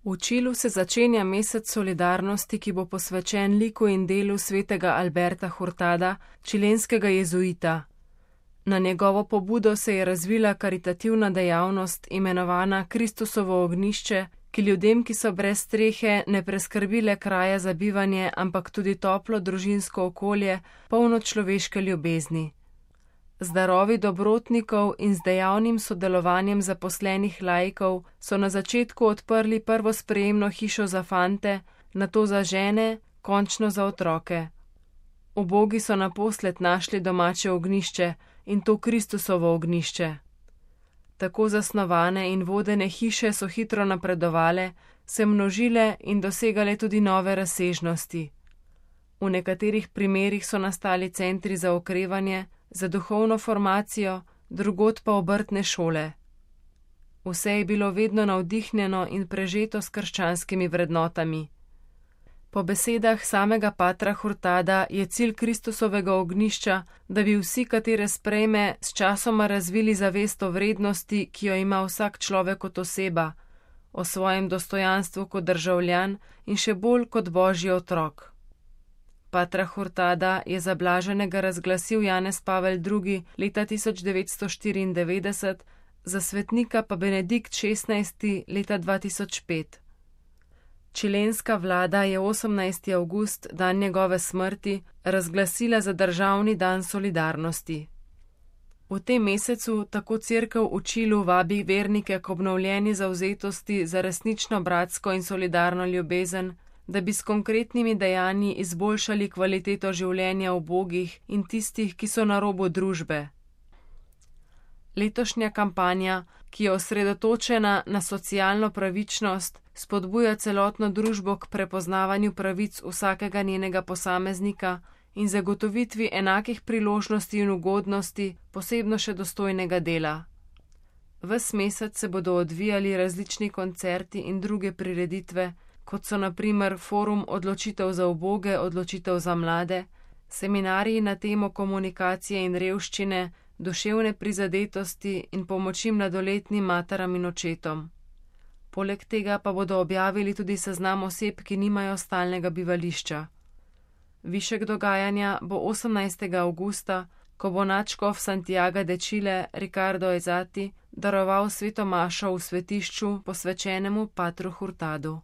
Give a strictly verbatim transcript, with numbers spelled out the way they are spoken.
V Čilu se začenja mesec solidarnosti, ki bo posvečen liku in delu svetega Alberta Hurtada, čilenskega jezuita. Na njegovo pobudo se je razvila karitativna dejavnost, imenovana Kristusovo ognjišče, ki ljudem, ki so brez strehe, ne preskrbi le kraja za bivanje, ampak tudi toplo družinsko okolje, polno človeške ljubezni. Z darovi dobrotnikov in z dejavnim sodelovanjem zaposlenih laikov so na začetku odprli prvo sprejemno hišo za fante, nato za žene, končno za otroke. Ubogi so naposled našli domače ognjišče, in to Kristusovo ognjišče. Tako zasnovane in vodene hiše so hitro napredovale, se množile in dosegale tudi nove razsežnosti. V nekaterih primerih so nastali centri za okrevanje, za duhovno formacijo, drugod pa obrtne šole. Vse je bilo vedno navdihnjeno in prežeto s krščanskimi vrednotami. Po besedah samega patra Hurtada je cilj Kristusovega ognjišča, da bi vsi, katere sprejme, s časoma razvili zavest o vrednosti, ki jo ima vsak človek kot oseba, o svojem dostojanstvu kot državljan in še bolj kot božji otrok. Patra Hurtada je za blaženega razglasil Janez Pavel drugi. leta tisoč devetsto štiriindevetdeset, za svetnika pa Benedikt šestnajsti. leta dva tisoč pet. Čilenska vlada je osemnajsti avgust, dan njegove smrti, razglasila za državni dan solidarnosti. V tem mesecu tako cerkev v Čilu vabi vernike k obnovljeni zavzetosti za resnično bratsko in solidarno ljubezen, da bi s konkretnimi dejanji izboljšali kvaliteto življenja ubogih in tistih, ki so na robu družbe. Letošnja kampanja, ki je osredotočena na socialno pravičnost, spodbuja celotno družbo k prepoznavanju pravic vsakega njenega posameznika in zagotovitvi enakih priložnosti in ugodnosti, posebno še dostojnega dela. Ves mesec se bodo odvijali različni koncerti in druge prireditve, kot so na primer forum odločitev za uboge, odločitev za mlade, seminariji na temo komunikacije in revščine, duševne prizadetosti in pomoči mladoletnim materam in očetom. Poleg tega pa bodo objavili tudi seznam oseb, ki nimajo stalnega bivališča. Višek dogajanja bo osemnajstega avgusta, ko bo nadškof Santiaga de Chile Ricardo Ezati daroval sveto mašo v svetišču, posvečenemu patru Hurtadu.